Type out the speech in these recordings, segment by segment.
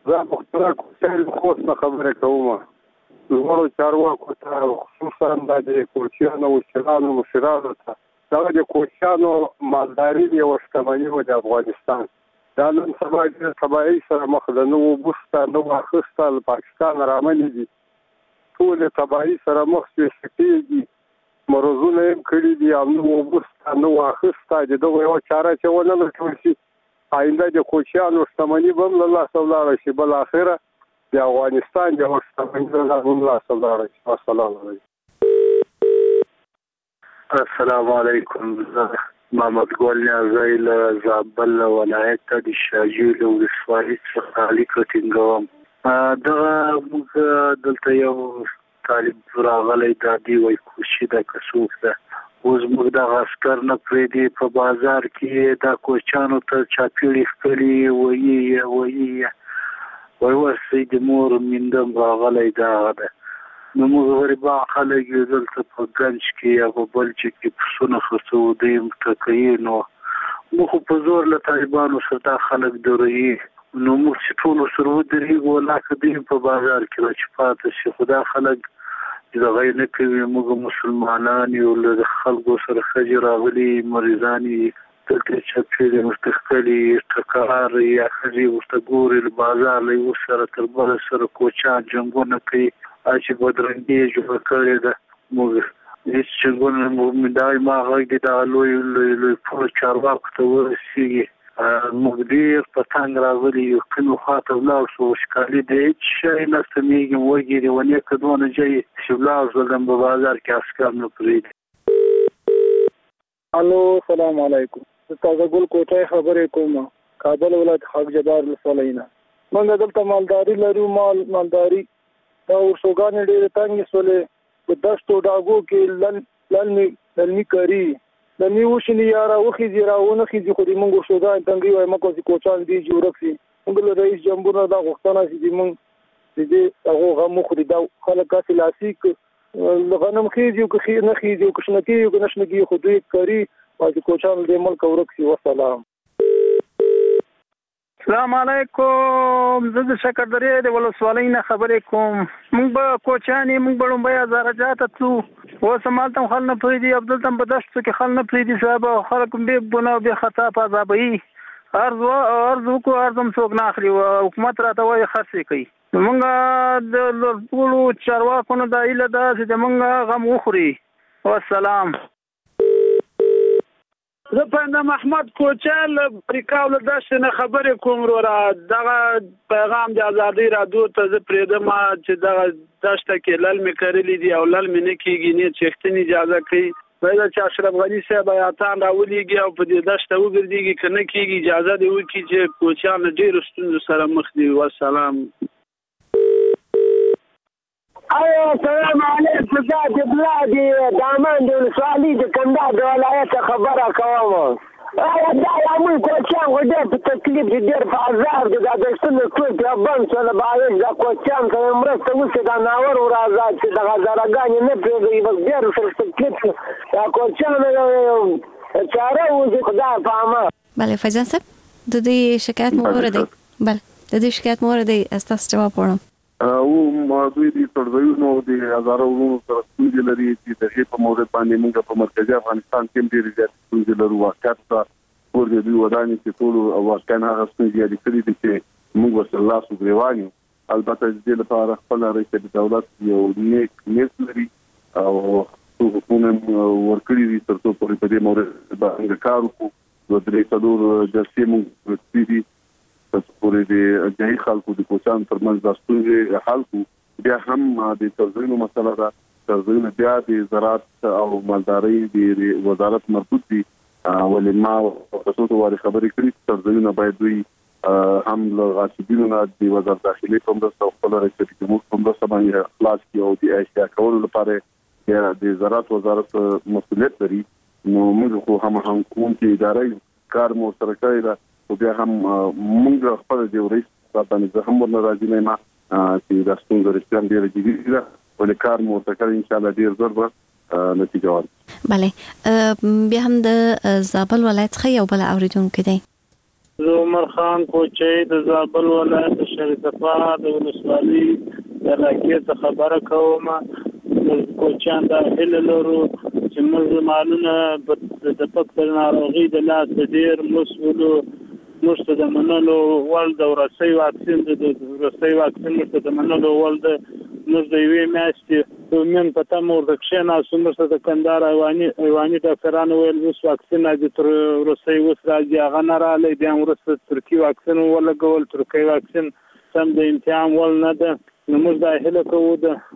زه مختار کوچل خوست نه خبرې کوم. لوړو چارواکو ته خصوصا د کوچیانو او شرانو مشرانو ته دا د کوچیانو مالداري یو شتمني و د افغانستان. دا نن سبا د تبعي سره مخ د نو بوستا نو اخسته پاکستان رامنې دي. ټول تبعي سره مخ شي مرزونه هم کړی دي او نو بوستا نو اخسته دغه یو چاره چې ونه لټول شي. آینده د کوچیانو شتمني بم الله تعالی شي بل اخره د افغانستان د شتمني الله تعالی شي. السلام علیکم. محمد ګل نیازی له زابل ولایت د شاجوی ولسوالۍ څخه اړیکه ټینګوم. دغه موږ دلته یو طالب راغلی دا دی وایي کوشي دا کسوک ده اوس موږ د عسکر نه پرېږدي په بازار کې دا کوچیانو ته چاپېړې ښکلي وایي ورسئ د مور میندم راغلی دغه ده. نو موږ غریبان خلک یو دلته په ګنج کې یا په بلچ کې پسونه خرڅو دوی ټکوي. نو موږ په زور له طالبانو سره دا خلک دروي. نو موږ چې ټولو سره ودرېږو لکه دوی په بازار کې را چې پاتې شي خو دا خلک دغه یې نه کوي. موږ مسلمانان یو له خلکو سره ښځې راغلي مریضان یې دلته چاپېړې ورته ښکلي ټکار یا ښځې ورته ګوري له بازار له یو سره تر بله سره کوچیان جنګونه کوي چې بدرنګي یې جوړه کړې ده. موږ هېڅ جنګونه دا ما غږ دی دغه لوی پوره چارواکو ته ورسېږي. موږ ډېر په تنګ راغلي یو کومې خواته ولاړ شو وچکالي د هېڅ شی نه سمېږي وږي دي ونې که دونه جای چې ولاړ شولم په بازار کې عسکر نه پرېږدي. الو سلام علیکم. زه تازه ګل کوټی خبرې کوم کابل ولایت خاک جبار ولسوالۍ نه. موږ دلته مالداري لرو مالداري دا ورشوګانې ډېرې تنګې شولې په دشتو ډاګو کې للمي کري للمي وشني یا راوخیږي راونخیږي خو دې موږ ورشوګانې تنګې وایي مکو چې کوچان دي چې ورک شي. موږ له رئیس جمهور دا غوښتنه چې موږ د دې هغو غم وخوري دا خلک هسې لاسي غنم خیږي او که نه خیږي او که شنه کېږي او که نه شنه کېږي خو دوی کري او چې کوچان دې ملک ورک شي. وسلام. السلام علیکم. زه د شکردرې د ولسوالۍ نه خبرې کوم. موږ به کوچیان یې موږ به لومبۍ هزاره تلو اوس همالته هم خل نه پرېږدي او دلته هم په دشتو کې خل نه پرېږدي صاحب خلک بې بونه او بې خطا په عذابوي. عرض وکړو عرض هم څوک نه اخلي حکومت راته وایي خرڅ یې کوي. موږ د ټولو چارواکو نه دا هیله ده چې د موږ غم وخوري. والسلام. زه پاینده محمد کوچل پریکاو له دشتې نه خبرې کوم وروره. دغه پیغام د ازادۍ راډیو ته زه پرېږدم چې دغه دشته کې للمې کرلي دي او للمې نه کېږي نه چښتنې اجازه کوي. باید چې اشرف غني صاحب ایاتان راولېږي او په دې دشته وګرځېږي که نه کېږي اجازه دې وکړي چې کوچیان له ډېرو ستونزو سره مخ دي. والسلام. السلام علیکم. زه د بلادي دامان د ولسوالۍ د کندهار د ولایت خبره کوم. دا موږ کوچیان خو ډېر په تکلیف دي ډېر په عذاب دي. دا دښتونه ټول پرې بند شول باید دا کوچیان سره مرسته وشي دا ناور ور آزاد شي دغه هزارهګانې نه پرېږدي بس ډېر سره تکلیف دا کوچیانو چاره وشي خدای په امان. بله فیضان صاحب د دې شکایت مو اوریدی؟ بله د دې شکایت مو اوریدی ستاسو جواب وړم. او دوی د څړځایونو د هزاره ورونو سره ستونزې لري چې د هغې په مورد باندې موږ په مرکزي افغانستان کې هم ډېرې زیاتې ستونزې لرو. واقعیت ته ټول د دوی ودانې چې ټولو واقعا هغه ستونزې یادې کړي دي چې موږ ورسره لاس وګرېوان یو. البته د دې لپاره خپله رئیس دولت یو نیک نیت لري او حکومت ورکړي دي تر څو پورې په دې مورد باندې کار وکړو. 2-3 جلسې موږ کړي دي پورې د ځای خلکو د کوچان ترمنځ د ستونزې حل کو. بیا هم د ترځینو مسله ده. ترځینو بیا د زراعت او مالدارۍ د وزارت مربوط دي ولې ما تاسو ته وایي خبرې کړې ترځینو باید دوی هم له غاصبینو نه د وزارت داخلي په مرسته خپل رئیس جمهور په مرسته باندې خلاص کړي او د اشیا کولو لپاره د زراعت وزارت مسؤلیت لري. نو موږ خو هم کوم چې ادارې کار مو سره کوي او بیا هم موږ خپل د رئیس باندې زه هم ورنه راځي نه ما چې د ستونزو رښتیا ډېره جدي ده ولې کار مو تکل ان شاء الله ډېر زر به نتیجه ورکړي. بله بیا هم د زابل ولایت څخه یو بل اوریدونکو دی. عمر خان کوچي د زابل ولایت شریف آباد ولسوالۍ د علاقې څخه خبره کوم. کوچیان د هیله لرو چې موږ معلومه د فقر ناروغي د لاس ډیر مسولو موږ د منلو ول د ورسي واکسین د ورسي واکسین موږ د منلو ول د موږ د یوې میاشتې ومن پته مور د کښنا سمره د کندهار ایواني ډاکټرانو ویل اوس واکسین د تر ورسي وس راځي هغه نه رااله بیا ورسره ترکی واکسین ولګول ترکی واکسین سم د امتحان ول نه ده. نو موږ د هله کوو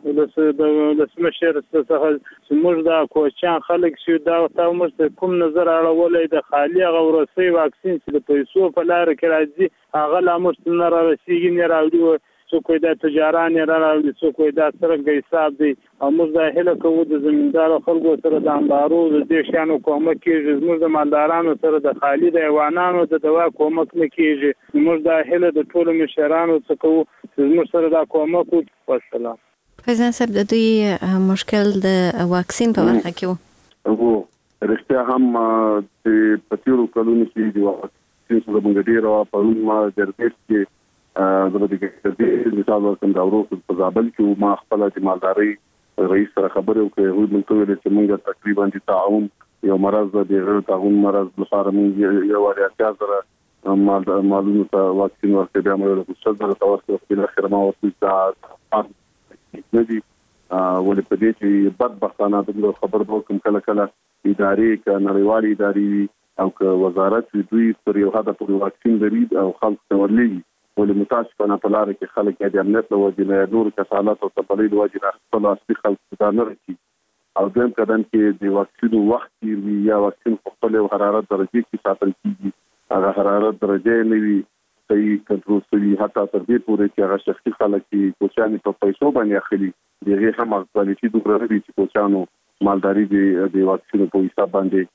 د سمشر څخه موږ د کوچیان خلک شو دا تاسو موږ کوم نظر اړولې د خالی غورسي واکسین چې د پیسو په لار کې راځي هغه لا موږ نه راسیږي نه راوړي څوک د تجاران نه راوړي څوک د سرګ حساب دی او موږ د هله کوو د زمیندار خلکو سره د انبارو د دې شانو کومک کیږي موږ د مالدارانو سره د خالی د حیواناتو د دوا کومک نه کیږي موږ د هله د ټولو مشرانو څخه موږ سره د کومک وسلام. فیضان صاحب د دوی مشکل د واکسین په برخه کې وو رښتیا هم د پتیرو کلونو کې دی واکسین سره موږ ډیر او پرون ما درته کې د دې مثال ورکوم دا ورو په زابل کې ما خپل د مالداري رئیس سره خبرې وکړې هو موږ ته ویل چې موږ تقریبا د تعاون یو مرز د غیر تعاون مرز لپاره موږ یو وړیا سره معلومه ته واکسین ورکړي بیا موږ له څه سره تاسو په اخر ما ورته ندي ولې په دې چې بدبختانه د خبر به کوم کله ادارې ک نړیوالې ادارې او ک وزارت دوی پر یو هدف په واکسین لري او خلک تولي ولې متاسفانه په لار کې خلک د امنیت له وجې نه نور کسالات او تبلیغ وجې نه خپل اصلي خلک ته نه رسي او دیم کدان کې د واکسین وخت یا واکسین په خپل حرارت درجه کې ساتل کیږي هغه حرارت درجه نه وي صحیح کنټرول شوی حتی تر دې پورې چې هغه شخصي خلک چې کوچاني په پیسو باندې اخلي دغه هم اقبالتي دوه لري چې کوچانو مالداري د واکسین په حساب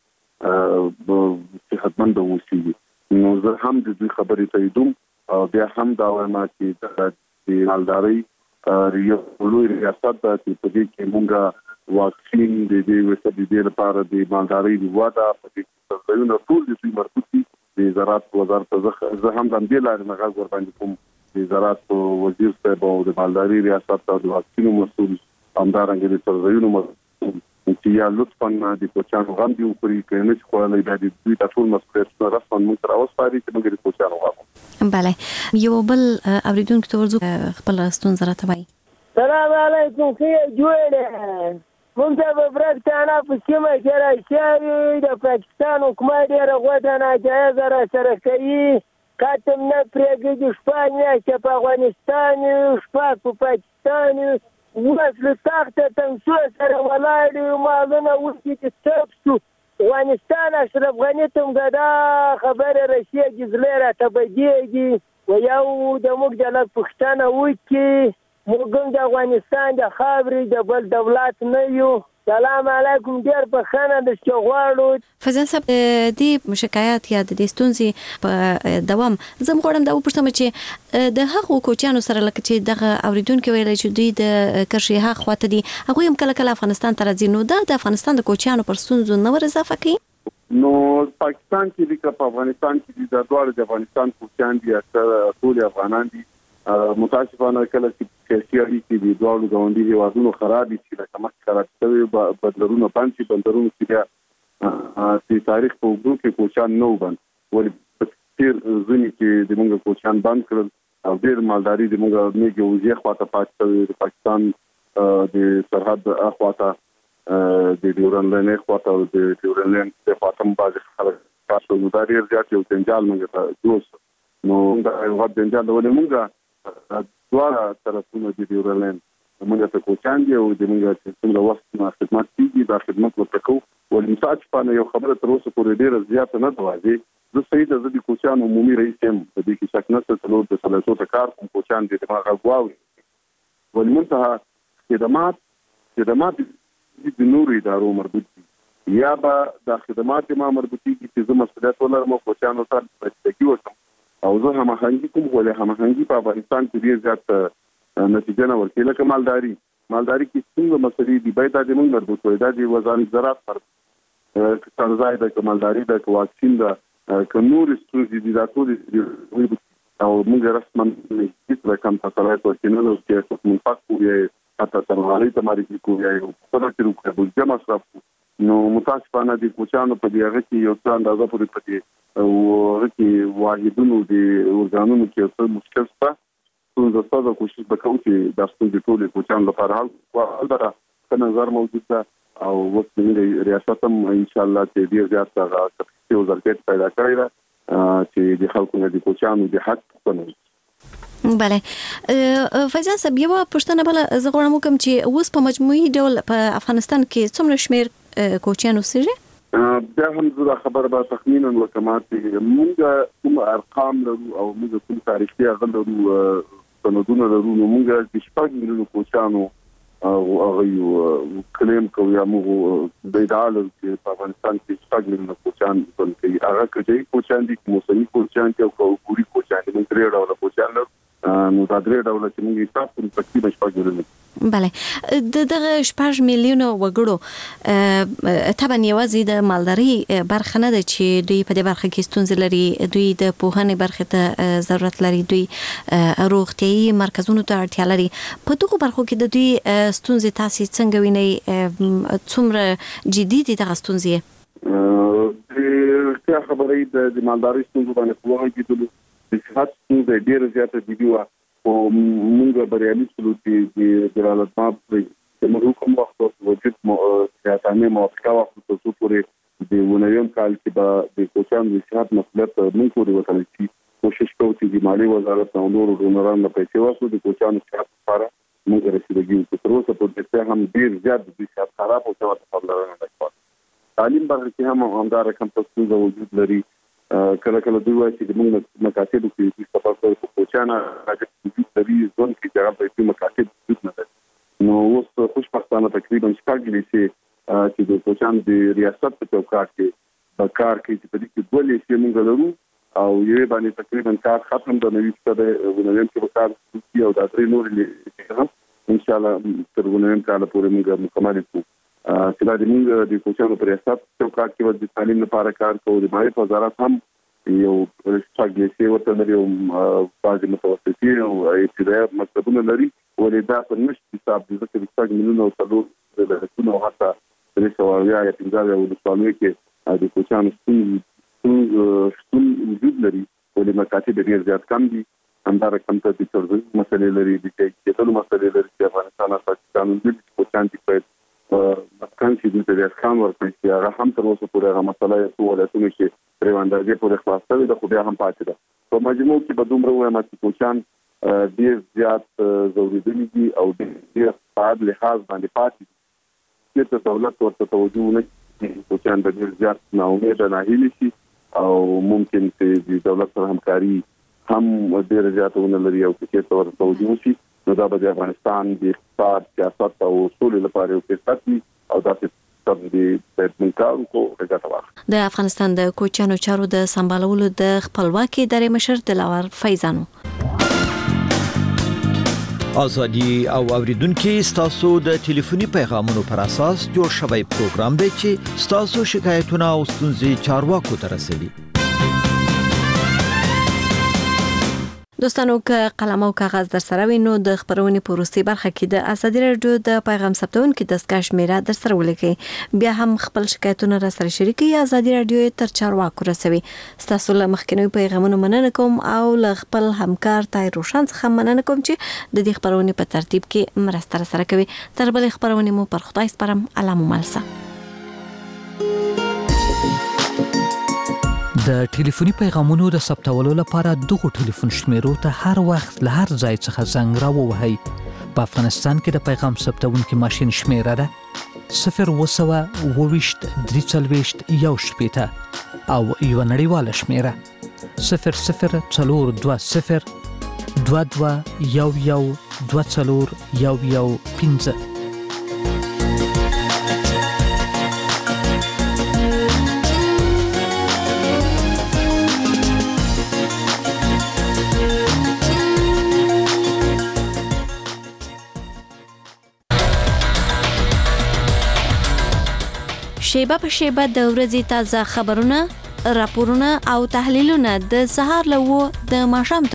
باندې صحتمند اوسي نو زه هم د دې خبرې تاییدوم او بیا هم دا وایم چې د مالداري یو لوی ریاست د دې کې مونږه واکسین د دې وسیلې لپاره د مالداري د واده په دې څرګندونه ټول د مربوطي د زراعت وزارت زه هم د دې لارې نه غوښتل باندې کوم د زراعت وزیر صاحب او د مالداري ریاست او د واکسینو مسؤل همدارنګه د څرګندونو مسؤل چې یا لطفا د کوچانو غم دی وکړي کنه چې خلک د دې ټول مسؤلیت رسمن موږ تر اوسه پاري چې موږ د کوچانو غم بله یو بل اوریدونکو ته ورزو خپل ستونزه راته وایي. السلام علیکم څه جوړه مونږ په برښنا په سیمه کې راځي د پاکستان حکومت ډېر غوډه ناجایز را سره کوي کاتم نه پرېږدي شپه چې په افغانستان شپه په پاکستان وسله تخت تنسو سره ولاړ مالونه وکړي چې تاسو افغانستان اشرف غنی ته دا خبره رسیږي زلره ته بګيږي و یو د موږ د لږ پښتنه وکړي موږ د افغانستان د خاورې د بل دولت نه یو. سلام علیکم ډیر په خانه د شغواړو فیضان صاحب د شکایت یا د ستونزې په دوام زم غواړم دا وپوښتم چې د هغو کوچانو سره لکه چې دغه اوریدونکو ویل چې دوی د کرشي ها خواته دي هغه هم کله افغانستان ته راځي نو د افغانستان د کوچانو پر ستونزو نو اضافه کوي نو پاکستان کې د افغانستان کې د دوه د افغانستان کوچان دي ټول افغانان دي متاسفانه کله چې سیاسي اړیکې د دوه غونډې هیوادونو خراب دي چې لکه مخکې خراب شوی بدلونونه باندې بندرونو کې بیا د تاریخ په وګړو کې کوچان نو باندې ولې تیر ځنی کې د موږ کوچان باندې کړل او ډېر مالداري د موږ میږي وزې خواته پاتې د پاکستان د سرحد اخواته د ډیورن لاین اخواته او د ډیورن لاین په خاطر باندې خلک تاسو نو دا ډېر زیات یو جنجال موږ ته دوست نو دا یو جنجال ولې موږ دوه طرفونه د ډیورن لاین موږ ته کوچان دي او د موږ چې څومره وخت ما خدمت کیږي دا خدمت وکړو ولې مساج یو خبره تر اوسه پورې ډیره زیاته نه دوازي زه سید د کوچان عمومي رئیس هم د دې کې شک نشته چې له سلطنت کار کوم کوچان دي دماغ غواوي ولې منتها خدمات د نور ادارو مربوط دي یا به د خدمات ما مربوطي چې زما مسؤلیت ولرم کوچانو سره پرېږدي وکم او زه هم هغه کوم ولې هم هغه په افغانستان کې ډیر زیات نتیجه نه ورکړي لکه مالداري کې څنګه مسلې دي باید د موږ مربوط وي دا د وزارت زراعت پر څنګه د مالداري د واکسین د نور ستونزې دي دا ټول او موږ رسما هیڅ رقم تاسو ته نه نو چې منفق کوی حتی ترغالي ته معرفي کوی او په دغه کې بودیجه مصرف نو متاسفانه د کوچانو په دیغه کې یو څه اندازه پورې پدې او هغه واحدونو د ورګانونو کې څه مشکل شته نو زه ستاسو کوشش وکړم چې د ستاسو ټول کوچانو لپاره حل البته په نظر موجود ده او وسلې ریاست هم ان شاء الله چې ډیر زیات هغه ظرفیت پیدا کړی ده چې د خلکو نه د کوچانو د حق پنځ بله فیضان صاحب یو پښتنه بل زه غواړم کوم چې اوس په مجموعي ډول په افغانستان کې څومره شمیر کوچیانو سره بیا هم زه خبر به تخمینا وکمات موږ کوم ارقام لرو او موږ کوم تاریخي غلرو سندونه لرو نو موږ د شپږ میلیونو کوچانو او هغه کلیم کوي موږ د ډالر چې په افغانستان کې شپږ میلیونه کوچان کوي هغه کې کوچان دي موسمي کوچان او ګوري کوچان دي موږ درې ډول کوچان نو دا درې ډول چې موږ تاسو په تقریبا شپږ میلیونه بله دغه شپږ میلیونه وګړو طبعا یوازې د مالداري برخه نه ده چې دوی په دې برخه کې ستونزې لري دوی د پوهنې برخه ته ضرورت لري دوی روغتیايي مرکزونو ته اړتیا لري په دغه برخو کې د دوی ستونزې تاسو څنګه وینئ څومره جدي دي دغه ستونزې د خبرې د مالداري ستونزو باندې کومه کېدل د صحت ستونزې ډېر زیاته دي او موږ بریالي شولو چې د دلالت په موږ کوم وخت وجود سیاستانه موافقه وکړو چې پورې د ونویم کال کې به د کوچان د صحت مسؤلیت موږ پورې وکړو کوشش کوو چې د مالی وزارت او نورو ډونرانو په پیسې واسو د کوچان صحت لپاره موږ رسیدګي تر اوسه په دې هم ډیر زیات د صحت خراب او څه خبره نه ده تعلیم برخه کې هم همدار کم څه وجود لري کله کله دوی وایي چې موږ مکاتب کې په تاسو په کوچانه راځي لري ځون کې چې په مکاتب وجود نه ده نو اوس خوشبختانه تقریبا شپږ چې د کوچان د ریاست په چوکاټ کې په کار کې چې په دې کې ډولې چې موږ لرو او یې باندې تقریبا کار ختم د نوې څه ونویم کې وکړ او د درې نور لري ان شاء الله تر ونویم کال پورې موږ مکمل کوو چې دا د موږ د کوچانو پر ریاست چوکاټ کې د تعلیم لپاره کار کوو د مالي وزارت هم یو څنګه ورته لري او بعض متوسطي او ابتدایي مکتبونه لري ولې دا په نشي حساب د ذکر څنګه مليونه او څلور د حکومت او حتی د سوالیا یا پنځه او د سوالوي کې د کوچانو ستون وجود لري ولې مکاتب ډیر زیات کم دي همدار کم ته د ترځي مسلې لري د کېدلو مسلې لري چې افغانستان او پاکستان د کوچان په مکان چې د ځکان ورته چې هغه هم تر اوسه پورې هغه مسله یې ولاتونه چې پریواندازي پورې خلاصوي د خو بیا هم پاتې ده په مجموع کې به دومره وایم چې کوچان ډیر زیات ضروري دي او ډیر په لحاظ باندې پاتې دي چې دولت ورته توجه نه کوي کوچان به ډیر زیات نا امید نه هیلي شي او ممکن چې د دولت سره همکاري هم ډیر زیاتونه لري او چې ورته توجه شي نو دا به د افغانستان د اقتصاد سیاست او اصول لپاره یو فرصت وي او دا د افغانستان د کوچانو چارو د سمبالولو د خپلواکي ادارې مشر دلاور فیضانو ازادي او اوریدونکو ستاسو د ټلیفوني پیغامونو پر اساس جوړ شوی پروګرام دی چې ستاسو شکایتونه او ستونزې چارواکو ته رسوي دوستانو که قلم او کاغذ در سره وي نو د خبرونې په وروستي برخه کې د ازادي رادیو د پیغام ثبتونکو دستګاه شمیره در سره ولیکئ بیا هم خپل شکایتونه را سره شریکئ ازادي رادیو تر چارواکو رسوي ستاسو له مخکینی پیغامونو مننه کوم او له خپل همکار طاهر روشن څخه مننه کوم چې د دې خبرونې په ترتیب کې مرسته سره کوي تر بل خبرونې مو پر خدای سپارم الله مو ملسه د ټلیفوني پیغامونو د ثبتولو لپاره دغه ټلیفون شمیرو ته هر وخت له هر ځای څخه زنګ راووهئ په افغانستان کې د پیغام ثبتونکو ماشين شمیره ده 020 340 یو شپېته او یو نړیواله شمیره 0040 22 11 15 شیبه په شیبه د ورځې تازه خبرونه راپورونه او تحلیلونه د سهار له 9 د ماښام